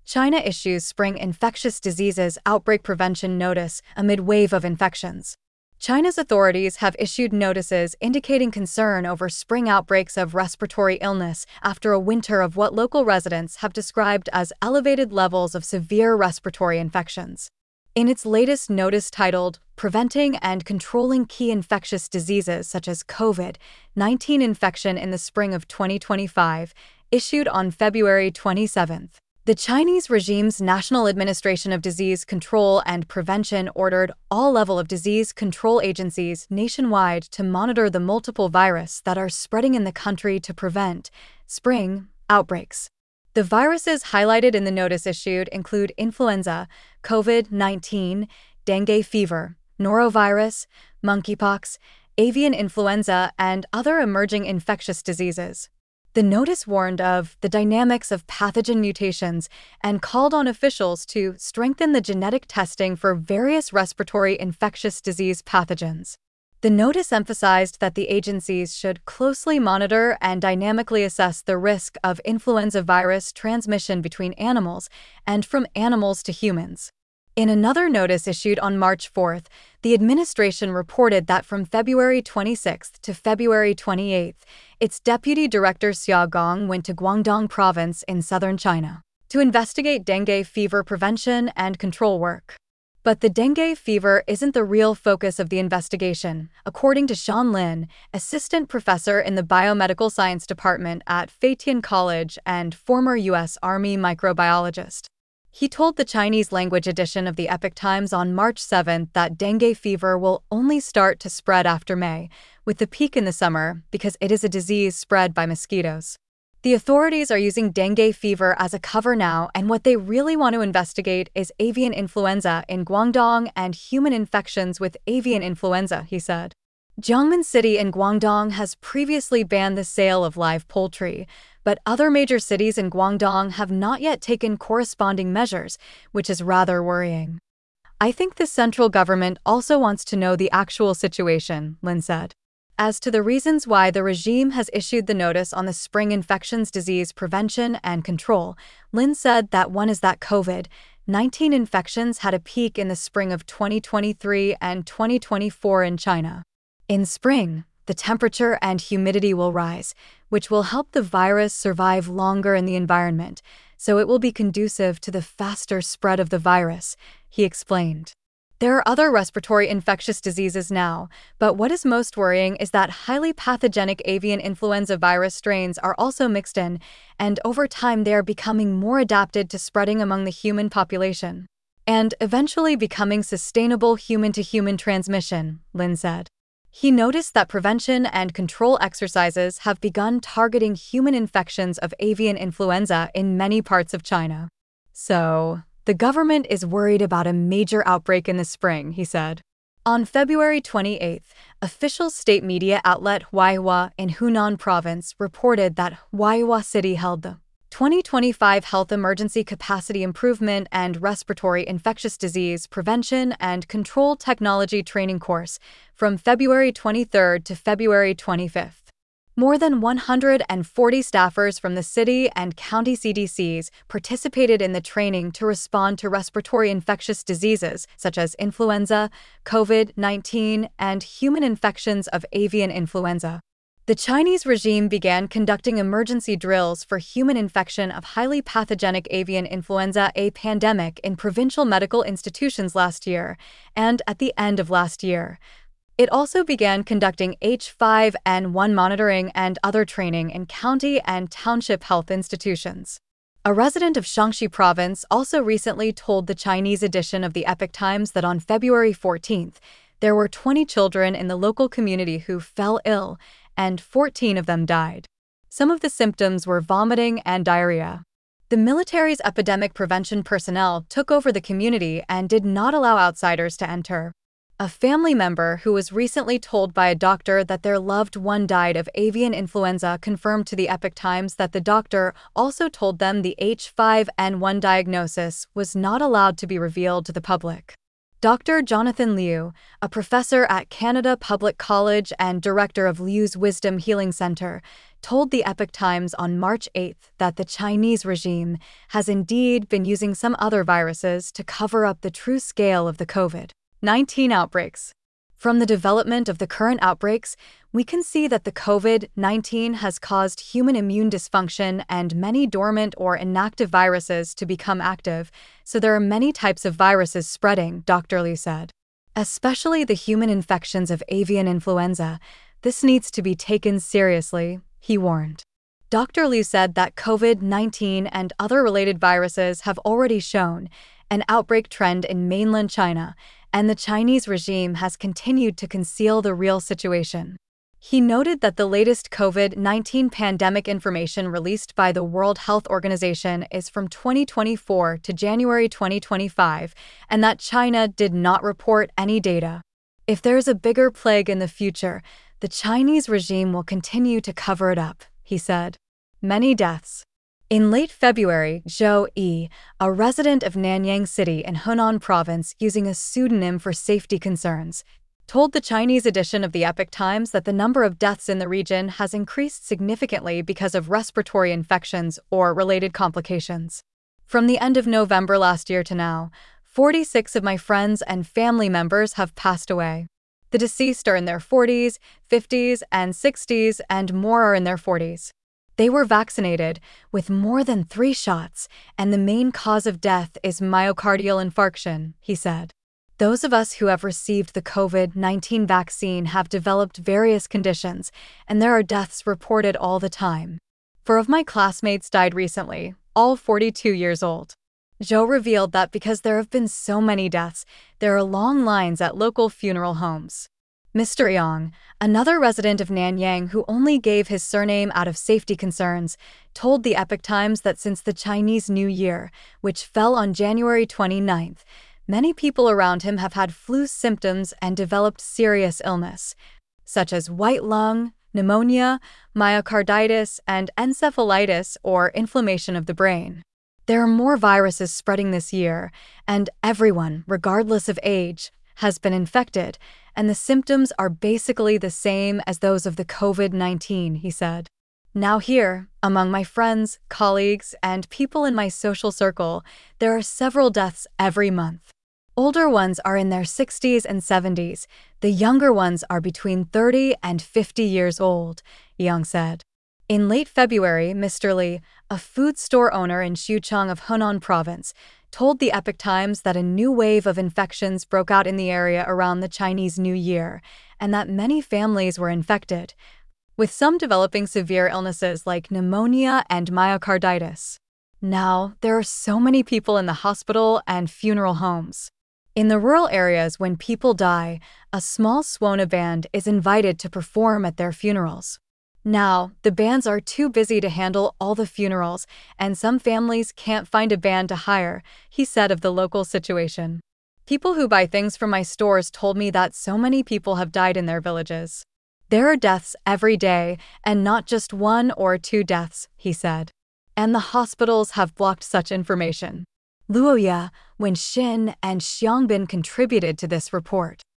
China issues spring infectious diseases outbreak prevention notice amid wave of infections. China's authorities have issued notices indicating concern over spring outbreaks of respiratory illness after a winter of what local residents have described as elevated levels of severe respiratory infections. In its latest notice titled Preventing and Controlling Key Infectious Diseases such as COVID-19 Infection in the Spring of 2025, issued on February 27, the Chinese regime's National Administration of Disease Control and Prevention ordered all level of disease control agencies nationwide to monitor the multiple viruses that are spreading in the country to prevent spring outbreaks. The viruses highlighted in the notice issued include influenza, COVID-19, dengue fever, norovirus, monkeypox, avian influenza, and other emerging infectious diseases. The notice warned of the dynamics of pathogen mutations and called on officials to strengthen the genetic testing for various respiratory infectious disease pathogens. The notice emphasized that the agencies should closely monitor and dynamically assess the risk of influenza virus transmission between animals and from animals to humans. In another notice issued on March 4th, the administration reported that from February 26th to February 28th, its Deputy Director Xia Gong went to Guangdong Province in southern China to investigate dengue fever prevention and control work. But the dengue fever isn't the real focus of the investigation, according to Sean Lin, assistant professor in the biomedical science department at Feitian College and former U.S. Army microbiologist. He told the Chinese language edition of the Epoch Times on March 7 that dengue fever will only start to spread after May, with the peak in the summer because it is a disease spread by mosquitoes. The authorities are using dengue fever as a cover now, and what they really want to investigate is avian influenza in Guangdong and human infections with avian influenza, he said. Jiangmen City in Guangdong has previously banned the sale of live poultry, but other major cities in Guangdong have not yet taken corresponding measures, which is rather worrying. I think the central government also wants to know the actual situation, Lin said. As to the reasons why the regime has issued the notice on the spring infections disease prevention and control, Lin said that one is that COVID-19 infections had a peak in the spring of 2023 and 2024 in China. In spring, the temperature and humidity will rise, which will help the virus survive longer in the environment, so it will be conducive to the faster spread of the virus, he explained. There are other respiratory infectious diseases now, but what is most worrying is that highly pathogenic avian influenza virus strains are also mixed in, and over time they are becoming more adapted to spreading among the human population, and eventually becoming sustainable human-to-human transmission, Lin said. He noticed that prevention and control exercises have begun targeting human infections of avian influenza in many parts of China. So, the government is worried about a major outbreak in the spring, he said. On February 28, official state media outlet Huaihua in Hunan Province reported that Huaihua City held the 2025 Health Emergency Capacity Improvement and Respiratory Infectious Disease Prevention and Control Technology Training course from February 23 to February 25. More than 140 staffers from the city and county CDCs participated in the training to respond to respiratory infectious diseases such as influenza, COVID-19, and human infections of avian influenza. The Chinese regime began conducting emergency drills for human infection of highly pathogenic avian influenza A pandemic in provincial medical institutions last year, and at the end of last year. It also began conducting H5N1 monitoring and other training in county and township health institutions. A resident of Shaanxi Province also recently told the Chinese edition of the Epoch Times that on February 14th, there were 20 children in the local community who fell ill, and 14 of them died. Some of the symptoms were vomiting and diarrhea. The military's epidemic prevention personnel took over the community and did not allow outsiders to enter. A family member who was recently told by a doctor that their loved one died of avian influenza confirmed to the Epoch Times that the doctor also told them the H5N1 diagnosis was not allowed to be revealed to the public. Dr. Jonathan Liu, a professor at Canada Public College and director of Liu's Wisdom Healing Center, told the Epoch Times on March 8 that the Chinese regime has indeed been using some other viruses to cover up the true scale of the COVID-19 outbreaks. From the development of the current outbreaks, we can see that the COVID-19 has caused human immune dysfunction and many dormant or inactive viruses to become active, so there are many types of viruses spreading, Dr. Liu said. Especially the human infections of avian influenza, this needs to be taken seriously, he warned. Dr. Liu said that COVID-19 and other related viruses have already shown an outbreak trend in mainland China, and the Chinese regime has continued to conceal the real situation. He noted that the latest COVID-19 pandemic information released by the World Health Organization is from 2024 to January 2025, and that China did not report any data. If there is a bigger plague in the future, the Chinese regime will continue to cover it up, he said. Many deaths. In late February, Zhou Yi, a resident of Nanyang City in Hunan Province using a pseudonym for safety concerns, told the Chinese edition of the Epoch Times that the number of deaths in the region has increased significantly because of respiratory infections or related complications. From the end of November last year to now, 46 of my friends and family members have passed away. The deceased are in their 40s, 50s, and 60s, and more are in their 40s. They were vaccinated with more than 3 shots, and the main cause of death is myocardial infarction, he said. Those of us who have received the COVID-19 vaccine have developed various conditions, and there are deaths reported all the time. 4 of my classmates died recently, all 42 years old. Zhou revealed that because there have been so many deaths, there are long lines at local funeral homes. Mr. Yang, another resident of Nanyang who only gave his surname out of safety concerns, told the Epoch Times that since the Chinese New Year, which fell on January 29th, many people around him have had flu symptoms and developed serious illness, such as white lung, pneumonia, myocarditis, and encephalitis or inflammation of the brain. There are more viruses spreading this year, and everyone, regardless of age, has been infected, and the symptoms are basically the same as those of the COVID-19, he said. Now here, among my friends, colleagues, and people in my social circle, there are several deaths every month. Older ones are in their 60s and 70s. The younger ones are between 30 and 50 years old, Yang said. In late February, Mr. Li, a food store owner in Xuchang of Hunan Province, told the Epoch Times that a new wave of infections broke out in the area around the Chinese New Year, and that many families were infected, with some developing severe illnesses like pneumonia and myocarditis. Now, there are so many people in the hospital and funeral homes. In the rural areas, when people die, a small Swana band is invited to perform at their funerals. Now, the bands are too busy to handle all the funerals, and some families can't find a band to hire, he said of the local situation. People who buy things from my stores told me that so many people have died in their villages. There are deaths every day, and not just 1 or 2 deaths, he said. And the hospitals have blocked such information. Luoya, Wenxin, and Xiangbin contributed to this report.